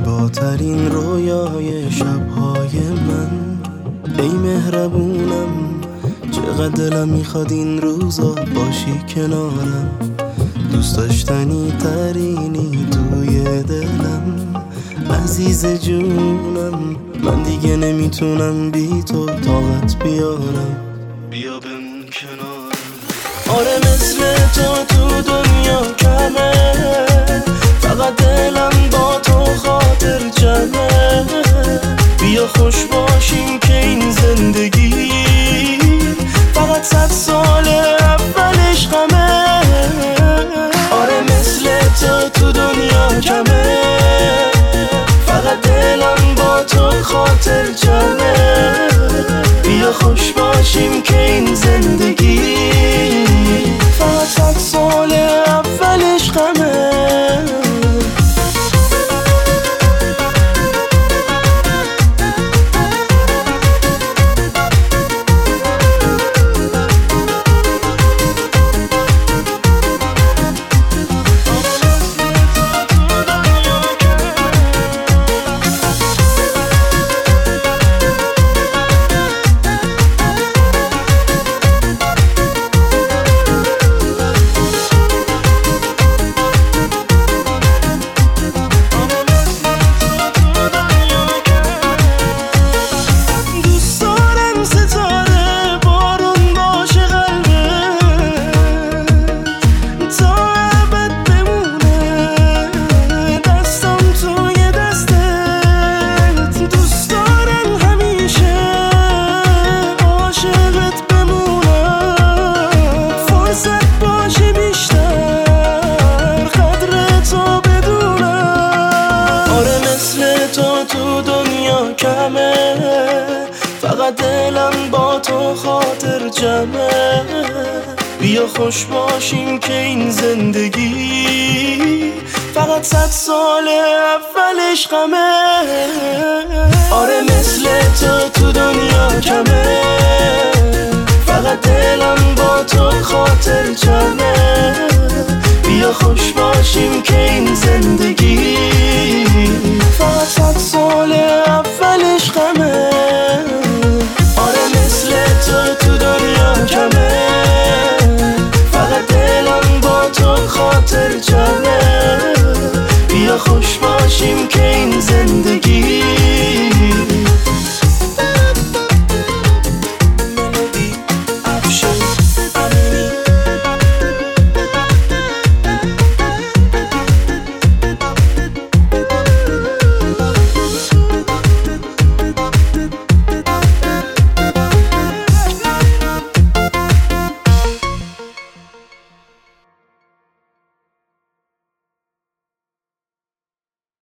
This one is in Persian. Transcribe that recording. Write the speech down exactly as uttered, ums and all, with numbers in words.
زیباترین رویای شبهای من. ای مهربونم چقدر دلم میخواد این روزا باشی کنارم. دوست داشتنی ترینی توی دلم، عزیز جونم. من دیگه نمیتونم بی تو طاقت بیارم. بیا بمون کنارم. آره مثل تو تو دنیا کمه، فقط دلم با تو خاطر جمعه. بیا خوش باشیم که این زندگی فقط صد سال اولش غمه. آره مثل تو تو دنیا کمه، فقط دلم با تو خاطر جمعه. بیا خوش باشیم که این زندگی فقط صد سال اولش غمه. فقط دلم با تو خاطر جمعه. بیا خوش باشیم که این زندگی فقط صد سال اولش غمه. آره مثل تو تو دنیا کمه، فقط دلم با تو خاطر جمعه. بیا خوش باشیم که این زندگی فقط صد سال اولش غمه.